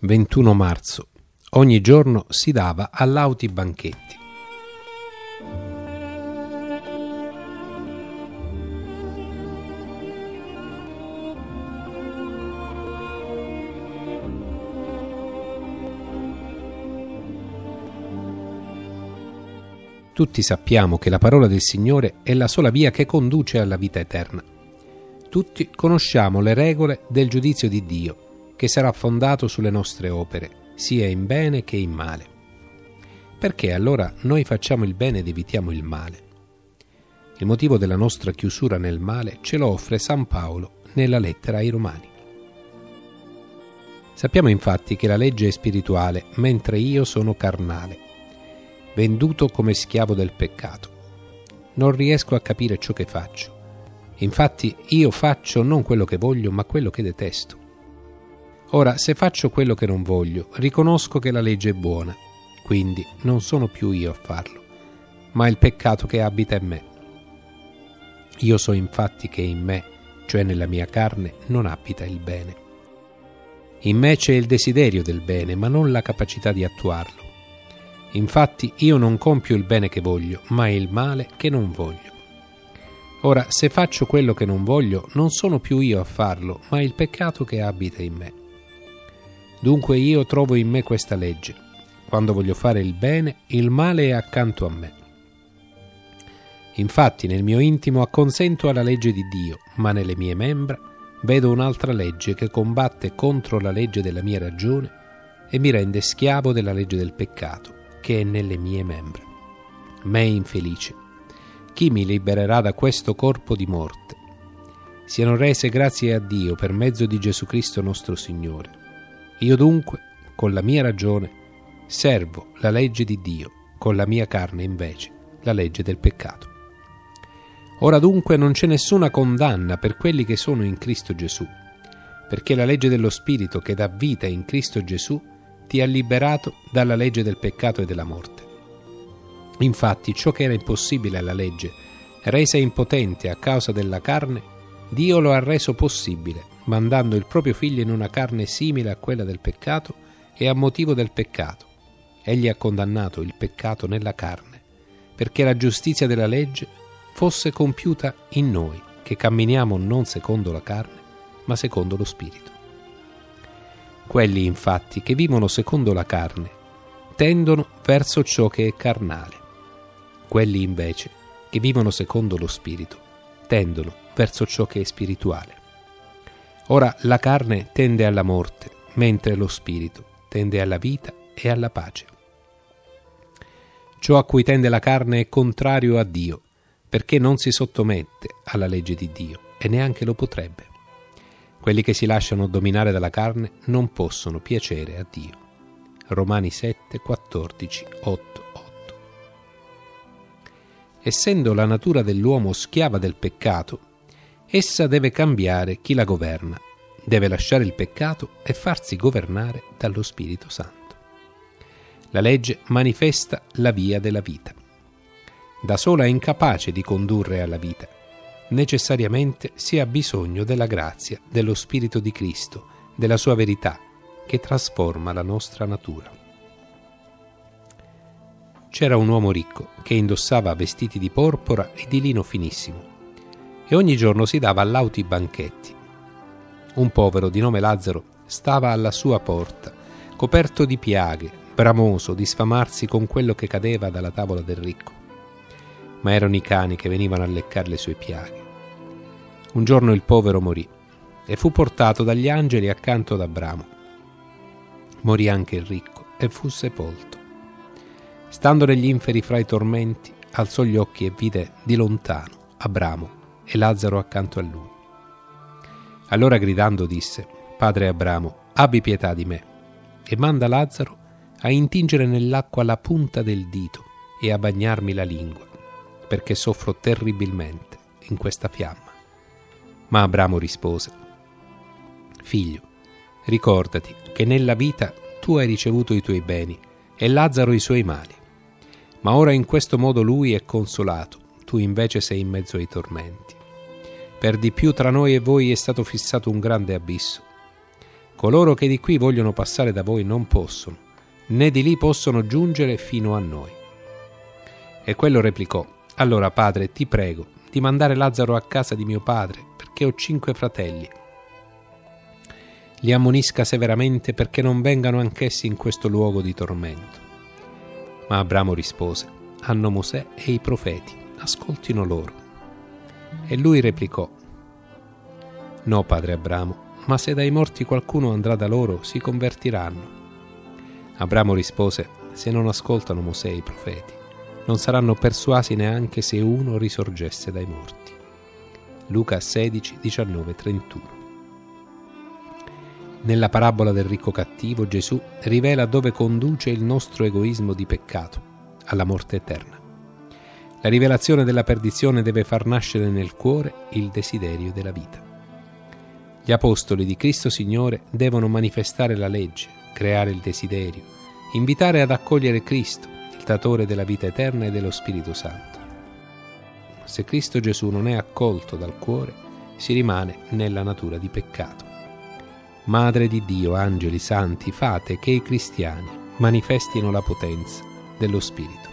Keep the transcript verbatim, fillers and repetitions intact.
ventuno marzo. Ogni giorno si dava a lauti banchetti. Tutti sappiamo che la parola del Signore è la sola via che conduce alla vita eterna. Tutti conosciamo le regole del giudizio di Dio, che sarà fondato sulle nostre opere, sia in bene che in male. Perché allora noi facciamo il bene ed evitiamo il male? Il motivo della nostra chiusura nel male ce lo offre San Paolo nella lettera ai Romani. Sappiamo infatti che la legge è spirituale, mentre io sono carnale, venduto come schiavo del peccato. Non riesco a capire ciò che faccio. Infatti io faccio non quello che voglio, ma quello che detesto. Ora, se faccio quello che non voglio, riconosco che la legge è buona, quindi non sono più io a farlo, ma il peccato che abita in me. Io so infatti che in me, cioè nella mia carne, non abita il bene. In me c'è il desiderio del bene, ma non la capacità di attuarlo. Infatti io non compio il bene che voglio, ma il male che non voglio. Ora, se faccio quello che non voglio, non sono più io a farlo, ma il peccato che abita in me. Dunque io trovo in me questa legge: quando voglio fare il bene, il male è accanto a me. Infatti nel mio intimo acconsento alla legge di Dio, ma nelle mie membra vedo un'altra legge che combatte contro la legge della mia ragione e mi rende schiavo della legge del peccato, che è nelle mie membra. Me infelice, chi mi libererà da questo corpo di morte? Siano rese grazie a Dio per mezzo di Gesù Cristo nostro Signore. Io dunque, con la mia ragione, servo la legge di Dio, con la mia carne invece la legge del peccato. Ora dunque non c'è nessuna condanna per quelli che sono in Cristo Gesù, perché la legge dello Spirito che dà vita in Cristo Gesù ti ha liberato dalla legge del peccato e della morte. Infatti ciò che era impossibile alla legge, resa impotente a causa della carne, Dio lo ha reso possibile, mandando il proprio figlio in una carne simile a quella del peccato e a motivo del peccato. Egli ha condannato il peccato nella carne, perché la giustizia della legge fosse compiuta in noi, che camminiamo non secondo la carne, ma secondo lo Spirito. Quelli, infatti, che vivono secondo la carne, tendono verso ciò che è carnale. Quelli, invece, che vivono secondo lo Spirito, tendono verso ciò che è spirituale. Ora la carne tende alla morte, mentre lo Spirito tende alla vita e alla pace. Ciò a cui tende la carne è contrario a Dio, perché non si sottomette alla legge di Dio e neanche lo potrebbe. Quelli che si lasciano dominare dalla carne non possono piacere a Dio. Romani sette, quattordici, otto, otto. Essendo la natura dell'uomo schiava del peccato, essa deve cambiare chi la governa, deve lasciare il peccato e farsi governare dallo Spirito Santo. La legge manifesta la via della vita. Da sola è incapace di condurre alla vita. Necessariamente si ha bisogno della grazia, dello Spirito di Cristo, della sua verità, che trasforma la nostra natura. C'era un uomo ricco che indossava vestiti di porpora e di lino finissimo e ogni giorno si dava a lauti banchetti. Un povero di nome Lazzaro stava alla sua porta, coperto di piaghe, bramoso di sfamarsi con quello che cadeva dalla tavola del ricco. Ma erano i cani che venivano a leccare le sue piaghe. Un giorno il povero morì e fu portato dagli angeli accanto ad Abramo. Morì anche il ricco e fu sepolto. Stando negli inferi fra i tormenti, alzò gli occhi e vide di lontano Abramo e Lazzaro accanto a lui. Allora gridando disse: Padre Abramo, abbi pietà di me e manda Lazzaro a intingere nell'acqua la punta del dito e a bagnarmi la lingua, perché soffro terribilmente in questa fiamma. Ma Abramo rispose: Figlio, ricordati che nella vita tu hai ricevuto i tuoi beni e Lazzaro i suoi mali. Ma ora in questo modo lui è consolato, tu invece sei in mezzo ai tormenti. Per di più tra noi e voi è stato fissato un grande abisso. Coloro che di qui vogliono passare da voi non possono, né di lì possono giungere fino a noi. E quello replicò: allora, padre, ti prego di mandare Lazzaro a casa di mio padre, perché ho cinque fratelli. Li ammonisca severamente perché non vengano anch'essi in questo luogo di tormento. Ma Abramo rispose: hanno Mosè e i profeti, ascoltino loro. E lui replicò: no, padre Abramo, ma se dai morti qualcuno andrà da loro, si convertiranno. Abramo rispose: se non ascoltano Mosè e i profeti, non saranno persuasi neanche se uno risorgesse dai morti. Luca sedici, diciannove, trentuno. Nella parabola del ricco cattivo Gesù rivela dove conduce il nostro egoismo di peccato, alla morte eterna. La rivelazione della perdizione deve far nascere nel cuore il desiderio della vita. Gli apostoli di Cristo Signore devono manifestare la legge, creare il desiderio, invitare ad accogliere Cristo, il datore della vita eterna e dello Spirito Santo. Se Cristo Gesù non è accolto dal cuore, si rimane nella natura di peccato. Madre di Dio, angeli santi, fate che i cristiani manifestino la potenza dello Spirito.